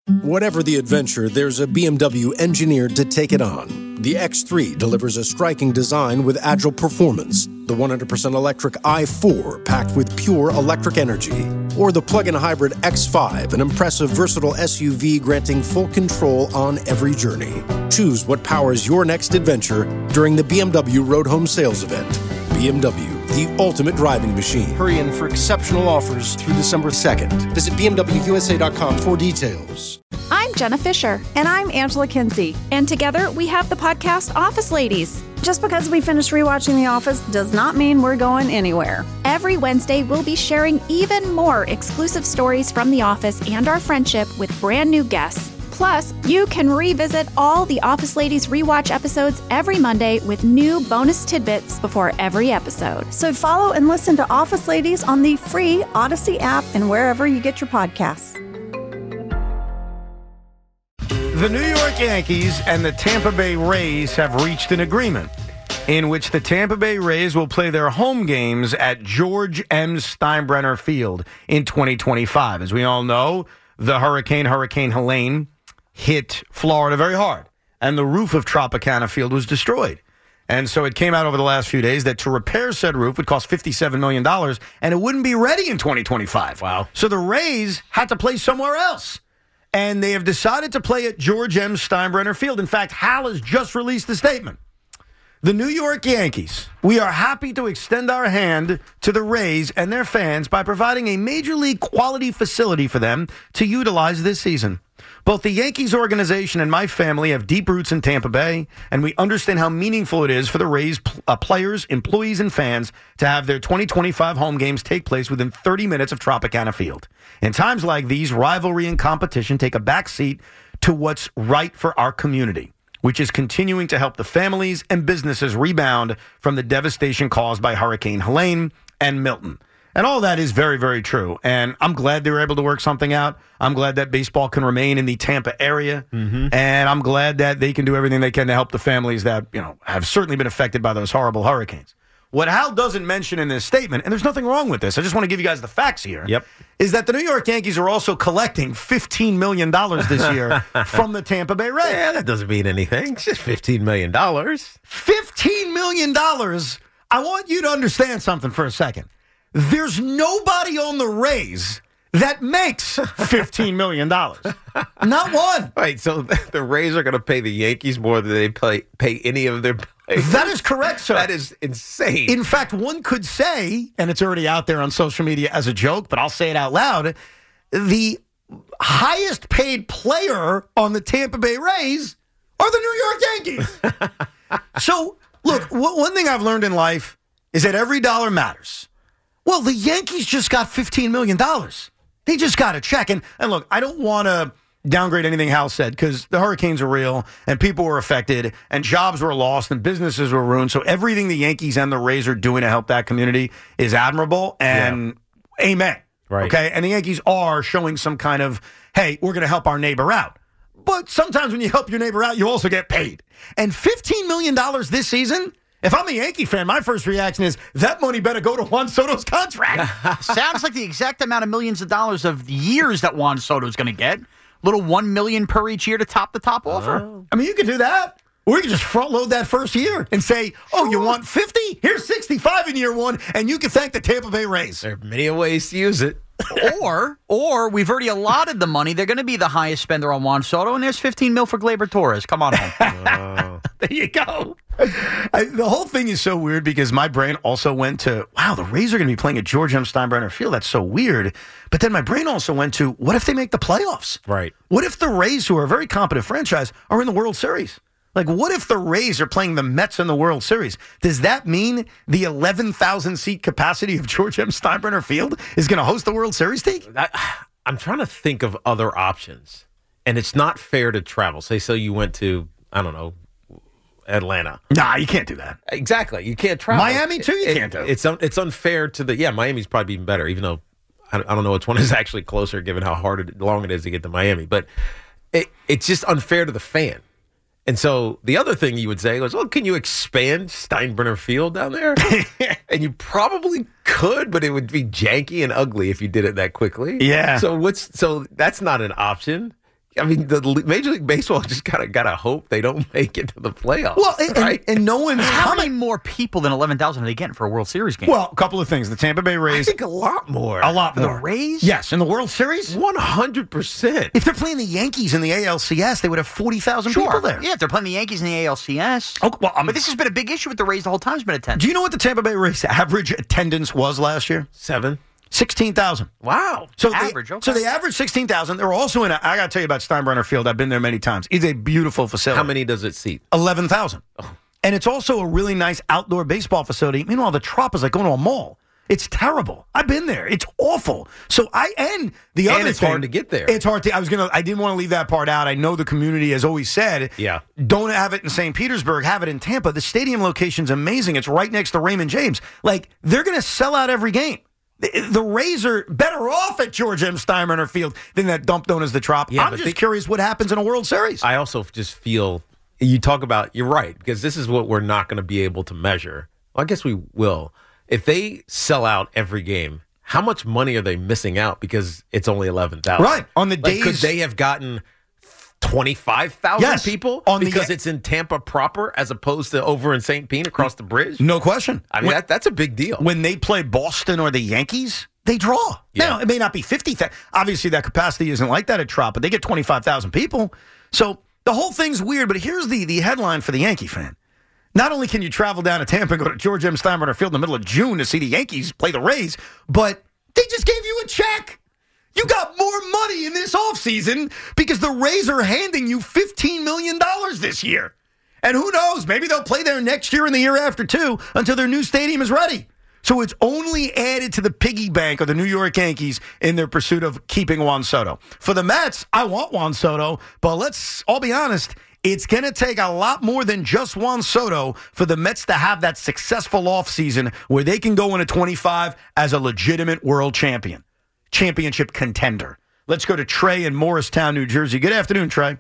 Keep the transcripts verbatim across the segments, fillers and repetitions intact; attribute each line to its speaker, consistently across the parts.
Speaker 1: Whatever the adventure, there's a B M W engineered to take it on. The X three delivers a striking design with agile performance. The one hundred percent electric i four, packed with pure electric energy. Or the plug-in hybrid X five, an impressive, versatile S U V granting full control on every journey. Choose what powers your next adventure during the B M W Road Home Sales Event. B M W, the ultimate driving machine. Hurry in for exceptional offers through December second. Visit B M W U S A dot com for details.
Speaker 2: I'm Jenna Fisher.
Speaker 3: And I'm Angela Kinsey.
Speaker 2: And together we have the podcast Office Ladies.
Speaker 3: Just because we finished rewatching The Office does not mean we're going anywhere.
Speaker 2: Every Wednesday, we'll be sharing even more exclusive stories from The Office and our friendship with brand new guests. Plus, you can revisit all the Office Ladies rewatch episodes every Monday with new bonus tidbits before every episode.
Speaker 3: So follow and listen to Office Ladies on the free Odyssey app and wherever you get your podcasts.
Speaker 4: The New York Yankees and the Tampa Bay Rays have reached an agreement in which the Tampa Bay Rays will play their home games at George M. Steinbrenner Field in twenty twenty-five. As we all know, the hurricane, Hurricane Helene, hit Florida very hard, and the roof of Tropicana Field was destroyed. And so it came out over the last few days that to repair said roof would cost fifty-seven million dollars, and it wouldn't be ready in twenty twenty-five.
Speaker 5: Wow.
Speaker 4: So the Rays had to play somewhere else. And they have decided to play at George M. Steinbrenner Field. In fact, Hal has just released a statement. The New York Yankees, we are happy to extend our hand to the Rays and their fans by providing a major league quality facility for them to utilize this season. Both the Yankees organization and my family have deep roots in Tampa Bay, and we understand how meaningful it is for the Rays uh, players, employees, and fans to have their twenty twenty-five home games take place within thirty minutes of Tropicana Field. In times like these, rivalry and competition take a back seat to what's right for our community, which is continuing to help the families and businesses rebound from the devastation caused by Hurricane Helene and Milton. And all that is very, very true. And I'm glad they were able to work something out. I'm glad that baseball can remain in the Tampa area. Mm-hmm. And I'm glad that they can do everything they can to help the families that, you know, have certainly been affected by those horrible hurricanes. What Hal doesn't mention in this statement, and there's nothing wrong with this, I just want to give you guys the facts here,
Speaker 5: yep.
Speaker 4: is that the New York Yankees are also collecting fifteen million dollars this year from the Tampa Bay Rays.
Speaker 5: Yeah, that doesn't mean anything. It's just fifteen million dollars.
Speaker 4: fifteen million dollars. I want you to understand something for a second. There's nobody on the Rays that makes fifteen million dollars. Not one.
Speaker 5: Right, so the Rays are going to pay the Yankees more than they pay, pay any of their players.
Speaker 4: That is correct, sir.
Speaker 5: That is insane.
Speaker 4: In fact, one could say, and it's already out there on social media as a joke, but I'll say it out loud, the highest paid player on the Tampa Bay Rays are the New York Yankees. So, look, one thing I've learned in life is that every dollar matters. Well, the Yankees just got fifteen million dollars. They just got a check. And, and look, I don't want to downgrade anything Hal said because the hurricanes are real and people were affected and jobs were lost and businesses were ruined. So everything the Yankees and the Rays are doing to help that community is admirable and yeah. amen.
Speaker 5: Right.
Speaker 4: Okay. And the Yankees are showing some kind of, hey, we're going to help our neighbor out. But sometimes when you help your neighbor out, you also get paid. And fifteen million dollars this season, if I'm a Yankee fan, my first reaction is that money better go to Juan Soto's contract.
Speaker 6: Sounds like the exact amount of millions of dollars of years that Juan Soto's going to get. Little one million per each year to top the top offer.
Speaker 4: Oh. I mean, you could do that. Or you could just front load that first year and say, oh, sure. You want fifty? Here's sixty-five in year one, and you can thank the Tampa Bay Rays.
Speaker 5: There are many ways to use it.
Speaker 6: or, or we've already allotted the money. They're going to be the highest spender on Juan Soto, and there's fifteen mil for Gleyber Torres. Come on home.
Speaker 4: Oh. There you go. I, the whole thing is so weird because my brain also went to, wow, the Rays are going to be playing at George M. Steinbrenner Field. That's so weird. But then my brain also went to, what if they make the playoffs?
Speaker 5: Right.
Speaker 4: What if the Rays, who are a very competent franchise, are in the World Series? Like, what if the Rays are playing the Mets in the World Series? Does that mean the eleven thousand seat capacity of George M. Steinbrenner Field is going to host the World Series, Teak?
Speaker 5: I, I'm trying to think of other options, and it's not fair to travel. Say, so you went to, I don't know, Atlanta.
Speaker 4: Nah, you can't do that.
Speaker 5: Exactly. You can't travel.
Speaker 4: Miami, too, you
Speaker 5: it,
Speaker 4: can't do.
Speaker 5: It's un, it's unfair to the, yeah, Miami's probably even better, even though I, I don't know which one is actually closer given how hard, it, long it is to get to Miami. But it, it's just unfair to the fan. And so the other thing you would say was, well, can you expand Steinbrenner Field down there? And you probably could, but it would be janky and ugly if you did it that quickly.
Speaker 4: Yeah.
Speaker 5: So what's so that's not an option. I mean, the Major League Baseball just kind of got to hope they don't make it to the playoffs.
Speaker 4: Well, and,
Speaker 5: right?
Speaker 4: and, and no one's
Speaker 6: How
Speaker 4: coming.
Speaker 6: many more people than eleven thousand are they getting for a World Series game?
Speaker 4: Well, a couple of things. The Tampa Bay
Speaker 5: I
Speaker 4: Rays,
Speaker 5: think a lot more.
Speaker 4: a lot
Speaker 6: For the
Speaker 4: more.
Speaker 6: Rays?
Speaker 4: Yes, in the World Series.
Speaker 5: one hundred percent.
Speaker 4: If they're playing the Yankees in the A L C S, they would have forty thousand people there.
Speaker 6: Yeah, if they're playing the Yankees in the A L C S.
Speaker 4: Oh, well, um,
Speaker 6: but this has been a big issue with the Rays the whole time. It's been attendance.
Speaker 4: Do you know what the Tampa Bay Rays average attendance was last year?
Speaker 5: Seven.
Speaker 4: sixteen thousand.
Speaker 5: Wow.
Speaker 4: So
Speaker 6: Average,
Speaker 4: they,
Speaker 6: okay.
Speaker 4: So they average sixteen thousand. They're also in a, I got to tell you about Steinbrenner Field. I've been there many times. It's a beautiful facility.
Speaker 5: How many does it seat?
Speaker 4: eleven thousand. Oh. And it's also a really nice outdoor baseball facility. Meanwhile, the Trop is like going to a mall. It's terrible. I've been there. It's awful. So I and the
Speaker 5: And
Speaker 4: other
Speaker 5: it's
Speaker 4: thing,
Speaker 5: hard to get there.
Speaker 4: It's hard to. I was gonna. I didn't want to leave that part out. I know the community has always said,
Speaker 5: Yeah.
Speaker 4: don't have it in Saint Petersburg. Have it in Tampa. The stadium location's amazing. It's right next to Raymond James. Like they're gonna sell out every game. The, the Rays are better off at George M. Steinbrenner Field than that dump known as the Trop.
Speaker 5: Yeah,
Speaker 4: I'm
Speaker 5: but
Speaker 4: just
Speaker 5: they-
Speaker 4: curious what happens in a World Series.
Speaker 5: I also just feel you talk about, you're right, because this is what we're not going to be able to measure. Well, I guess we will. If they sell out every game, how much money are they missing out because it's only eleven thousand?
Speaker 4: Right. On the
Speaker 5: Like,
Speaker 4: days.
Speaker 5: could they have gotten twenty-five thousand
Speaker 4: Yes.
Speaker 5: people
Speaker 4: On the-
Speaker 5: because it's in Tampa proper as opposed to over in Saint Pete across the bridge?
Speaker 4: No question.
Speaker 5: I mean,
Speaker 4: When-
Speaker 5: that, that's a big deal.
Speaker 4: when they play Boston or the Yankees, they draw.
Speaker 5: Yeah.
Speaker 4: Now, it may not be fifty thousand. Obviously, that capacity isn't like that at Trop, but they get twenty-five thousand people. So the whole thing's weird, but here's the, the headline for the Yankee fan. Not only can you travel down to Tampa and go to George M. Steinbrenner Field in the middle of June to see the Yankees play the Rays, but they just gave you a check. You got more money in this offseason because the Rays are handing you fifteen million dollars this year. And who knows, maybe they'll play there next year and the year after too until their new stadium is ready. So it's only added to the piggy bank of the New York Yankees in their pursuit of keeping Juan Soto. For the Mets, I want Juan Soto, but let's all be honest, it's going to take a lot more than just Juan Soto for the Mets to have that successful offseason where they can go into twenty-five as a legitimate world champion, championship contender. Let's go to Trey in Morristown, New Jersey. Good afternoon, Trey.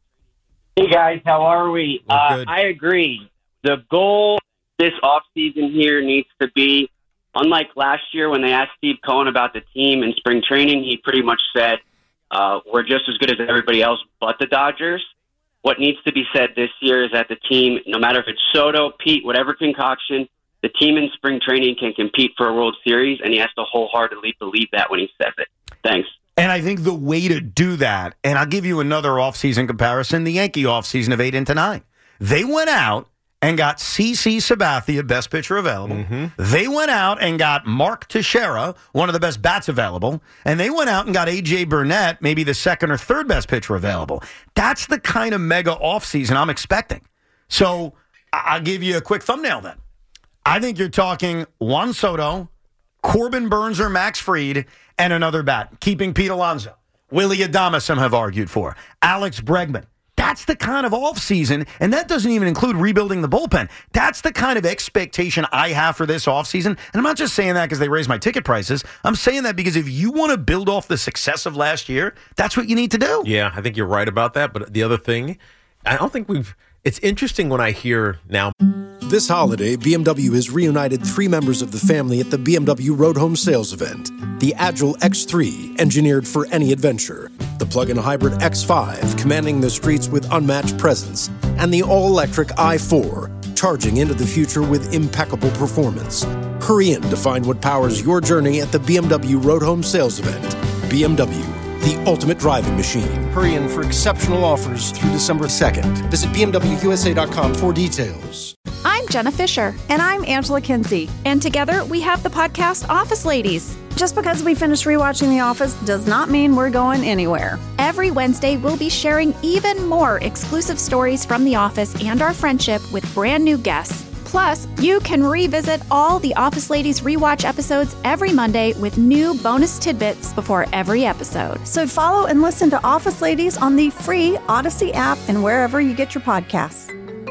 Speaker 7: Hey, guys. How are we?
Speaker 5: We're
Speaker 7: Uh,
Speaker 5: good.
Speaker 7: I agree. The goal this offseason here needs to be, unlike last year when they asked Steve Cohen about the team in spring training, he pretty much said, uh, we're just as good as everybody else but the Dodgers. What needs to be said this year is that the team, no matter if it's Soto, Pete, whatever concoction, the team in spring training can compete for a World Series, and he has to wholeheartedly believe that when he says it. Thanks.
Speaker 4: And I think the way to do that, and I'll give you another offseason comparison, the Yankee offseason of eight into nine. They went out and got C C Sabathia, best pitcher available.
Speaker 5: Mm-hmm.
Speaker 4: They went out and got Mark Teixeira, one of the best bats available. And they went out and got A J Burnett, maybe the second or third best pitcher available. That's the kind of mega offseason I'm expecting. So I- I'll give you a quick thumbnail then. I think you're talking Juan Soto, Corbin Burns or Max Fried, and another bat, keeping Pete Alonso. Willie Adames, some have argued for. Alex Bregman. That's the kind of offseason, and that doesn't even include rebuilding the bullpen. That's the kind of expectation I have for this offseason. And I'm not just saying that because they raised my ticket prices. I'm saying that because if you want to build off the success of last year, that's what you need to do.
Speaker 5: Yeah, I think you're right about that. But the other thing, I don't think we've. It's interesting when I hear now.
Speaker 1: This holiday, B M W has reunited three members of the family at the B M W Road Home Sales Event. The Agile X three, engineered for any adventure. The plug-in hybrid X five, commanding the streets with unmatched presence. And the all-electric i four, charging into the future with impeccable performance. Hurry in to find what powers your journey at the B M W Road Home Sales Event. B M W, the ultimate driving machine. Hurry in for exceptional offers through December second. Visit B M W U S A dot com for details.
Speaker 2: I'm Jenna Fisher,
Speaker 3: And I'm Angela Kinsey.
Speaker 2: and together we have the podcast Office Ladies.
Speaker 3: Just because we finished rewatching The Office does not mean we're going anywhere.
Speaker 2: Every Wednesday, we'll be sharing even more exclusive stories from The Office and our friendship with brand new guests. Plus, you can revisit all the Office Ladies rewatch episodes every Monday with new bonus tidbits before every episode.
Speaker 3: So follow and listen to Office Ladies on the free Odyssey app and wherever you get your podcasts.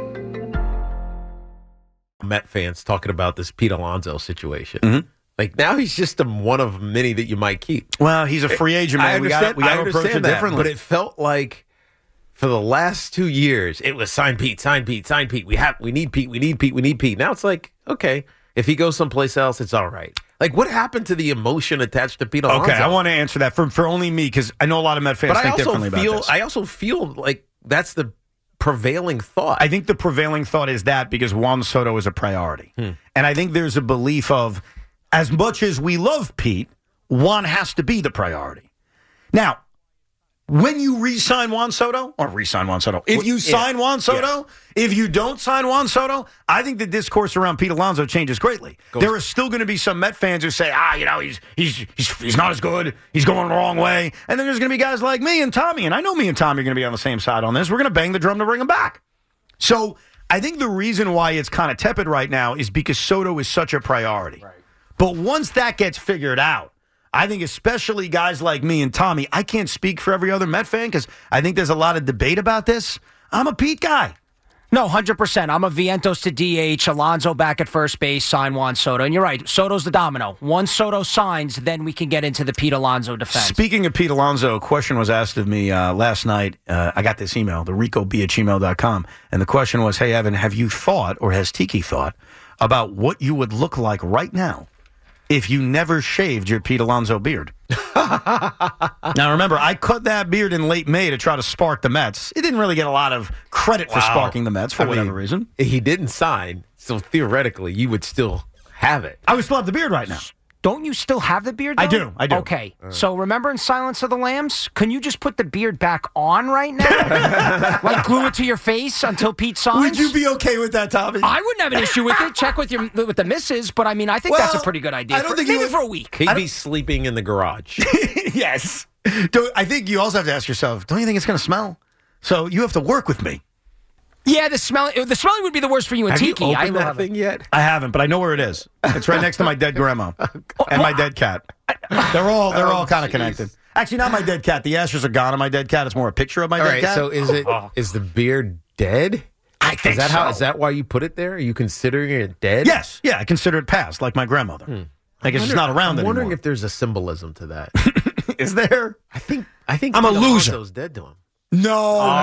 Speaker 5: Met fans talking about this Pete Alonso situation.
Speaker 4: Mm-hmm.
Speaker 5: Like now he's just a, one of many that you might keep.
Speaker 4: Well, he's a free agent, man.
Speaker 5: I
Speaker 4: we
Speaker 5: understand,
Speaker 4: got we got
Speaker 5: I
Speaker 4: to approach
Speaker 5: understand
Speaker 4: it
Speaker 5: that,
Speaker 4: differently.
Speaker 5: but it felt like for the last two years it was sign Pete, sign Pete, sign Pete. We have, we need Pete, we need Pete, we need Pete. Now it's like, okay, if he goes someplace else, it's all right. Like, what happened to the emotion attached to Pete Alonso?
Speaker 4: Okay, I want to answer that for for only me because I know a lot of Met fans
Speaker 5: but
Speaker 4: think
Speaker 5: I also
Speaker 4: differently
Speaker 5: feel,
Speaker 4: about this.
Speaker 5: I also feel like that's the prevailing thought.
Speaker 4: I think the prevailing thought is that because Juan Soto is a priority. Hmm. And I think there's a belief of, as much as we love Pete, Juan has to be the priority. Now, when you re-sign Juan Soto, or re-sign Juan Soto, if you sign yeah. Juan Soto, yes. if you don't sign Juan Soto, I think the discourse around Pete Alonso changes greatly. Goes. There are still going to be some Met fans who say, ah, you know, he's he's he's he's not as good, he's going the wrong way. And then there's going to be guys like me and Tommy, and I know me and Tommy are going to be on the same side on this. We're going to bang the drum to bring him back. So I think the reason why it's kind of tepid right now is because Soto is such a priority. Right. But once that gets figured out, I think especially guys like me and Tommy, I can't speak for every other Met fan because I think there's a lot of debate about this. I'm a Pete guy.
Speaker 8: No, one hundred percent. I'm a Vientos to D H, Alonso back at first base, sign Juan Soto. And you're right, Soto's the domino. Once Soto signs, then we can get into the Pete Alonso defense.
Speaker 4: Speaking of Pete Alonso, a question was asked of me uh, last night. Uh, I got this email, the rico b at gmail dot com. And the question was, hey, Evan, have you thought, or has Tiki thought, about what you would look like right now if you never shaved your Pete Alonso beard? Now, remember, I cut that beard in late May to try to spark the Mets. It didn't really get a lot of credit wow. for sparking the Mets for I whatever mean, reason.
Speaker 5: He didn't sign, so theoretically, you would still have it.
Speaker 4: I would still have the beard right now.
Speaker 8: Don't you still have the beard, though?
Speaker 4: I do, I do.
Speaker 8: Okay, uh. so remember in Silence of the Lambs? Can you just put the beard back on right now? Like glue it to your face until Pete signs?
Speaker 4: Would you be okay with that, Tommy?
Speaker 8: I wouldn't have an issue with it. Check with your with the missus, but I mean, I think well, that's a pretty good idea. I don't for, think maybe would, for a week.
Speaker 5: He'd be sleeping in the garage.
Speaker 4: Yes. Don't, I think you also have to ask yourself, don't you think it's going to smell? So you have to work with me.
Speaker 8: Yeah, the smell. The smelling would be the worst for you and
Speaker 5: have
Speaker 8: Tiki.
Speaker 5: You
Speaker 8: I
Speaker 5: that thing yet?
Speaker 4: I haven't, but I know where it is. It's right next to my dead grandma and my dead cat. They're all they're oh, all kind of connected. Actually, not my dead cat. The ashes are gone on my dead cat. It's more a picture of my
Speaker 5: all
Speaker 4: dead
Speaker 5: right,
Speaker 4: cat.
Speaker 5: So is it is the beard dead?
Speaker 4: I think
Speaker 5: is that
Speaker 4: so.
Speaker 5: How, is that why you put it there? Are you considering it dead?
Speaker 4: Yes. Yeah, I consider it past, like my grandmother. Hmm. I guess it's not around
Speaker 5: I'm
Speaker 4: anymore.
Speaker 5: I'm wondering if there's a symbolism to that.
Speaker 4: Is there?
Speaker 5: I think I think
Speaker 4: I'm a loser.
Speaker 5: Alonso's dead to him.
Speaker 4: No,
Speaker 8: oh,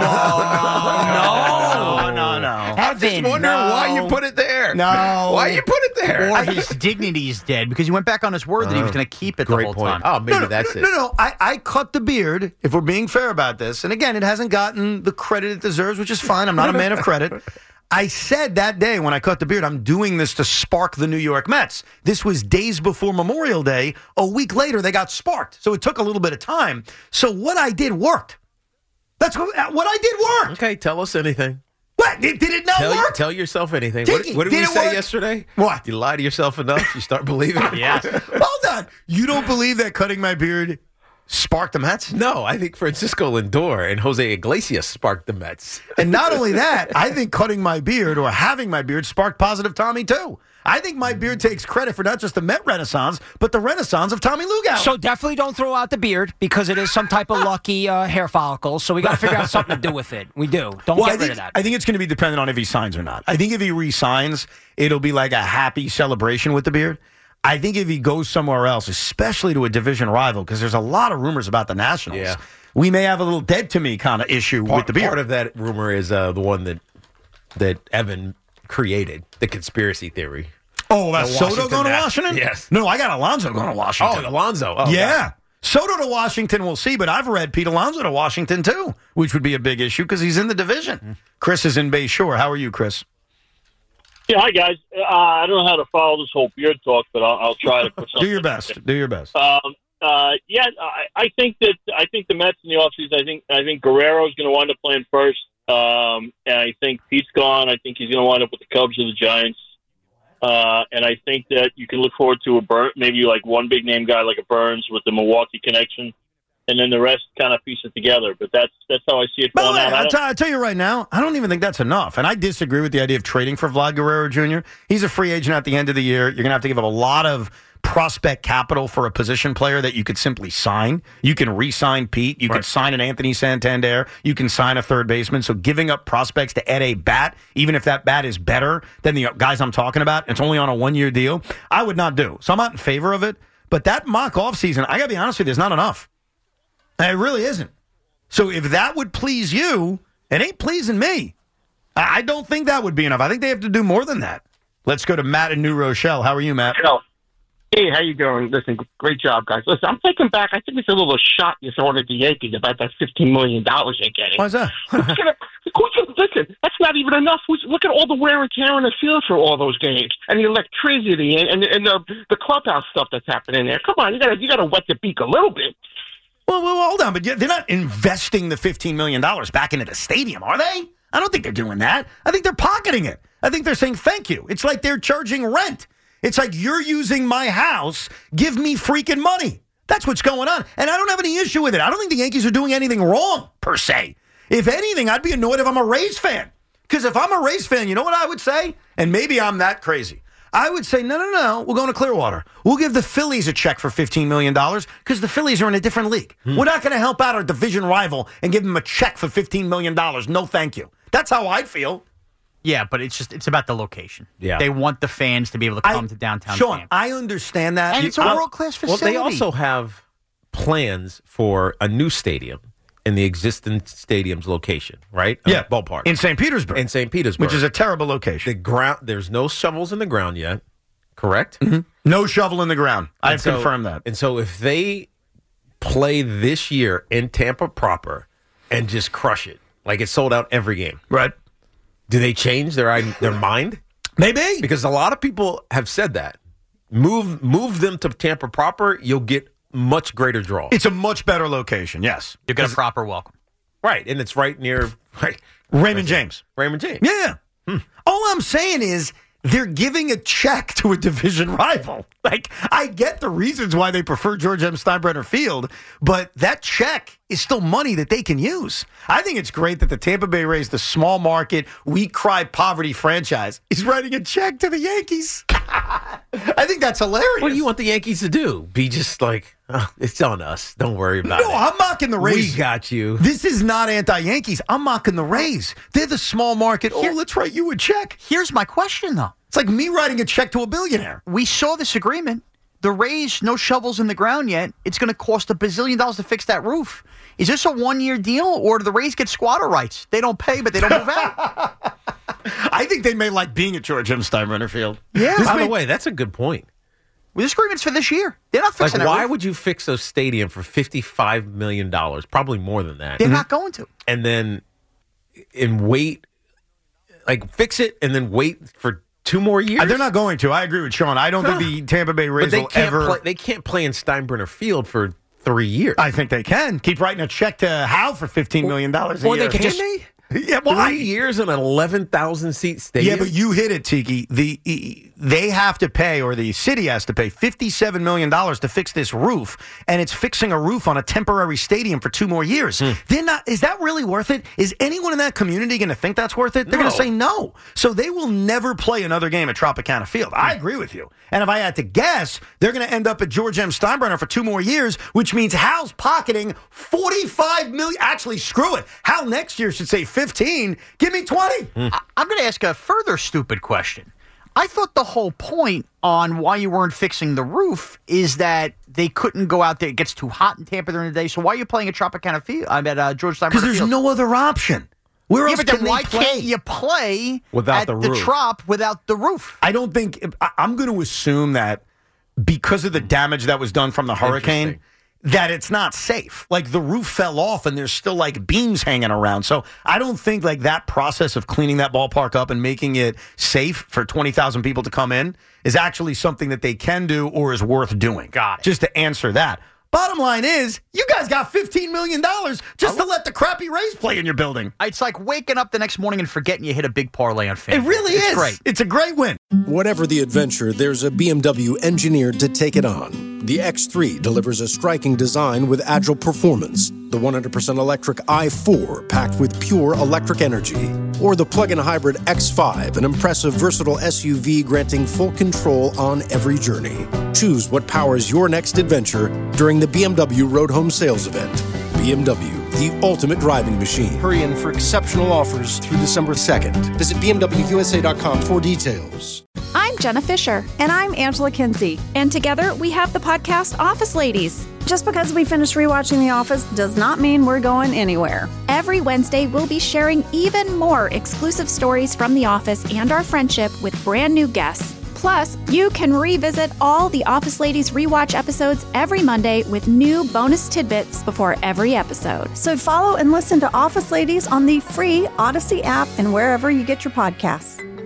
Speaker 4: no, no, no, no.
Speaker 5: I'm just wondering
Speaker 4: no.
Speaker 5: why you put it there.
Speaker 4: No.
Speaker 5: Why you put it there?
Speaker 6: Or his dignity is dead because he went back on his word uh, that he was going to keep it the whole
Speaker 5: point.
Speaker 6: time.
Speaker 5: Oh, maybe
Speaker 4: no, no,
Speaker 5: that's
Speaker 4: no,
Speaker 5: it.
Speaker 4: No, no, I, I cut the beard, if we're being fair about this. And again, it hasn't gotten the credit it deserves, which is fine. I'm not a man of credit. I said that day when I cut the beard, I'm doing this to spark the New York Mets. This was days before Memorial Day. A week later, they got sparked. So it took a little bit of time. So what I did worked. That's what, what I did work.
Speaker 5: Okay, tell us anything.
Speaker 4: What? Did, did it not
Speaker 5: tell,
Speaker 4: work?
Speaker 5: Tell yourself anything.
Speaker 4: Tiki,
Speaker 5: what, what did,
Speaker 4: did
Speaker 5: we say
Speaker 4: work?
Speaker 5: yesterday?
Speaker 4: What?
Speaker 5: You lie to yourself enough, you start believing it.
Speaker 6: Yeah.
Speaker 4: Hold on. You don't believe that cutting my beard sparked the Mets?
Speaker 5: No, I think Francisco Lindor and Jose Iglesias sparked the Mets.
Speaker 4: And not only that, I think cutting my beard or having my beard sparked positive Tommy, too. I think my beard takes credit for not just the Met Renaissance, but the Renaissance of Tommy Lugow.
Speaker 8: So definitely don't throw out the beard because it is some type of lucky uh, hair follicle. So we got to figure out something to do with it. We do. Don't
Speaker 4: well,
Speaker 8: get
Speaker 4: I think,
Speaker 8: rid of that.
Speaker 4: I think it's going to be dependent on if he signs or not. I think if he re-signs, it'll be like a happy celebration with the beard. I think if he goes somewhere else, especially to a division rival, because there's a lot of rumors about the Nationals,
Speaker 5: yeah.
Speaker 4: we may have a little dead to me kind of issue
Speaker 5: part,
Speaker 4: with the beard.
Speaker 5: Part of that rumor is uh, the one that that Evan created, the conspiracy theory.
Speaker 4: Oh, that's Soto going to Washington?
Speaker 5: Yes.
Speaker 4: No, I got Alonso going to Washington.
Speaker 5: Oh, Alonso. Oh,
Speaker 4: yeah.
Speaker 5: God.
Speaker 4: Soto to Washington, we'll see, but I've read Pete Alonso to Washington, too, which would be a big issue because he's in the division. Mm. Chris is in Bay Shore. How are you, Chris?
Speaker 9: Yeah, hi, guys. Uh, I don't know how to follow this whole beard talk, but I'll, I'll try to put something.
Speaker 4: Do your best. Do your best.
Speaker 9: Um, uh, yeah, I, I think that I think the Mets in the offseason, I think I think Guerrero is going to wind up playing first. Um, and I think Pete's gone. I think he's going to wind up with the Cubs or the Giants. Uh, and I think that you can look forward to a Burn, maybe like one big name guy like a Burns with the Milwaukee connection, and then the rest kind of piece it together. But that's that's how I see it going out.
Speaker 4: I'll, t- I'll tell you right now, I don't even think that's enough. And I disagree with the idea of trading for Vlad Guerrero Junior He's a free agent at the end of the year. You're going to have to give up a lot of prospect capital for a position player that you could simply sign. You can re-sign Pete. You right. could sign an Anthony Santander. You can sign a third baseman. So giving up prospects to add a bat, even if that bat is better than the guys I'm talking about, it's only on a one-year deal, I would not do. So I'm not in favor of it. But that mock offseason, I got to be honest with you, there's not enough. It really isn't. So if that would please you, it ain't pleasing me. I don't think that would be enough. I think they have to do more than that. Let's go to Matt in New Rochelle. How are you, Matt?
Speaker 10: No. Hey, how you doing? Listen, great job, guys. Listen, I'm taking back. I think it's a little shot you thrown at the Yankees about that fifteen million dollars they're getting.
Speaker 4: Why's that?
Speaker 10: Listen, that's not even enough. Look at all the wear and tear in the field for all those games, and the electricity, and, and, and the the clubhouse stuff that's happening there. Come on, you got to you got to wet the beak a little bit.
Speaker 4: Well, well, hold on, but they're not investing the fifteen million dollars back into the stadium, are they? I don't think they're doing that. I think they're pocketing it. I think they're saying thank you. It's like they're charging rent. It's like you're using my house. Give me freaking money. That's what's going on. And I don't have any issue with it. I don't think the Yankees are doing anything wrong, per se. If anything, I'd be annoyed if I'm a Rays fan. Because if I'm a Rays fan, you know what I would say? And maybe I'm that crazy. I would say, no, no, no, we're going to Clearwater. We'll give the Phillies a check for fifteen million dollars because the Phillies are in a different league. Hmm. We're not going to help out our division rival and give them a check for fifteen million dollars. No, thank you. That's how I'd feel.
Speaker 6: Yeah, but it's just it's about the location.
Speaker 5: Yeah.
Speaker 6: They want the fans to be able to come
Speaker 4: I,
Speaker 6: to downtown
Speaker 4: Sean,
Speaker 6: Tampa.
Speaker 4: I understand that.
Speaker 6: And it's a
Speaker 4: I'm,
Speaker 6: world-class facility.
Speaker 5: Well, they also have plans for a new stadium in the existing stadium's location, right?
Speaker 4: Yeah.
Speaker 5: Uh, ballpark.
Speaker 4: In Saint Petersburg.
Speaker 5: In Saint Petersburg.
Speaker 4: Which is a terrible location.
Speaker 5: The ground. There's no shovels in the ground yet, correct?
Speaker 4: Mm-hmm. No shovel in the ground.
Speaker 5: And
Speaker 4: I've
Speaker 5: so,
Speaker 4: confirmed that.
Speaker 5: And so if they play this year in Tampa proper and just crush it, like it's sold out every game.
Speaker 4: Right.
Speaker 5: Do they change their their mind?
Speaker 4: Maybe.
Speaker 5: Because a lot of people have said that. Move move them to Tampa proper, you'll get much greater draw.
Speaker 4: It's a much better location, yes.
Speaker 6: You get a proper welcome.
Speaker 5: Right, and it's right near right,
Speaker 4: Raymond James.
Speaker 5: Raymond James.
Speaker 4: Yeah. Hmm. All I'm saying is they're giving a check to a division rival. Like, I get the reasons why they prefer George M. Steinbrenner Field, but that check is still money that they can use. I think it's great that the Tampa Bay Rays, the small market, we cry poverty franchise, is writing a check to the Yankees. I think that's hilarious.
Speaker 5: What do you want the Yankees to do? Be just like, oh, it's on us. Don't worry about
Speaker 4: no,
Speaker 5: it.
Speaker 4: No, I'm mocking the Rays.
Speaker 5: We got you.
Speaker 4: This is not anti-Yankees. I'm mocking the Rays. They're the small market. Oh, Here, let's write you a check.
Speaker 6: Here's my question, though.
Speaker 4: It's like me writing a check to a billionaire.
Speaker 6: We saw this agreement. The Rays, no shovels in the ground yet. It's going to cost a bazillion dollars to fix that roof. Is this a one-year deal, or do the Rays get squatter rights? They don't pay, but they don't move out.
Speaker 4: I think they may like being at George M. Steinbrenner Field.
Speaker 6: Yeah.
Speaker 5: By
Speaker 6: may,
Speaker 5: the way, that's a good point.
Speaker 6: Well, this agreement's for this year. They're not fixing
Speaker 5: like,
Speaker 6: that
Speaker 5: why
Speaker 6: roof.
Speaker 5: would you fix a stadium for fifty-five million dollars? Probably more than that.
Speaker 6: They're mm-hmm. not going to.
Speaker 5: And then and wait, like fix it and then wait for two more years?
Speaker 4: Uh, they're not going to. I agree with Sean. I don't think the Tampa Bay Rays
Speaker 5: but they
Speaker 4: will
Speaker 5: can't
Speaker 4: ever.
Speaker 5: Play, they can't play in Steinbrenner Field for three years.
Speaker 4: I think they can. Keep writing a check to Hal for fifteen million dollars a
Speaker 5: or
Speaker 4: year.
Speaker 5: Or they can
Speaker 4: Just,
Speaker 5: they?
Speaker 4: Yeah, why?
Speaker 5: Three years in an eleven thousand seat stadium?
Speaker 4: Yeah, but you hit it, Tiki. The They have to pay, or the city has to pay, fifty-seven million dollars to fix this roof, and it's fixing a roof on a temporary stadium for two more years. Hmm. They're not. Is that really worth it? Is anyone in that community going to think that's worth it? They're
Speaker 5: No.
Speaker 4: going to say no. So they will never play another game at Tropicana Field. I agree with you. And if I had to guess, they're going to end up at George M. Steinbrenner for two more years, which means Hal's pocketing forty-five million dollars. Actually, screw it. Hal next year should say fifteen. Give me twenty.
Speaker 6: Hmm. I- I'm going to ask a further stupid question. I thought the whole point on why you weren't fixing the roof is that they couldn't go out there. It gets too hot in Tampa during the day. So why are you playing at Tropicana Field? I'm at uh, George Steinbrenner Field.
Speaker 4: Because there's no other option. Where
Speaker 6: yeah,
Speaker 4: else
Speaker 6: but then
Speaker 4: can they
Speaker 6: why
Speaker 4: play?
Speaker 6: can't you play
Speaker 5: Without
Speaker 6: at
Speaker 5: the
Speaker 6: the
Speaker 5: roof.
Speaker 6: Trop without the roof?
Speaker 4: I don't think I- I'm going to assume that because of the damage that was done from the hurricane,
Speaker 5: Interesting.
Speaker 4: that it's not safe. Like the roof fell off and there's still like beams hanging around. So I don't think like that process of cleaning that ballpark up and making it safe for twenty thousand people to come in is actually something that they can do or is worth doing.
Speaker 6: Got it.
Speaker 4: Just to answer that. Bottom line is, you guys got fifteen million dollars just to let the crappy Rays play in your building.
Speaker 6: It's like waking up the next morning and forgetting you hit a big parlay on FanDuel.
Speaker 4: It really
Speaker 6: it's
Speaker 4: is.
Speaker 6: great.
Speaker 4: It's a great win.
Speaker 1: Whatever the adventure, there's a B M W engineered to take it on. The X three delivers a striking design with agile performance. The one hundred percent electric i four packed with pure electric energy. Or the plug-in hybrid X five, an impressive versatile S U V granting full control on every journey. Choose what powers your next adventure during the B M W Road Home Sales Event. B M W, the ultimate driving machine.
Speaker 11: Hurry in for exceptional offers through December second. Visit B M W U S A dot com for details.
Speaker 2: I'm Jenna Fisher.
Speaker 3: And I'm Angela Kinsey.
Speaker 2: And together we have the podcast Office Ladies.
Speaker 3: Just because we finished rewatching The Office does not mean we're going anywhere.
Speaker 2: Every Wednesday, we'll be sharing even more exclusive stories from The Office and our friendship with brand new guests. Plus, you can revisit all the Office Ladies rewatch episodes every Monday with new bonus tidbits before every episode.
Speaker 3: So follow and listen to Office Ladies on the free Odyssey app and wherever you get your podcasts.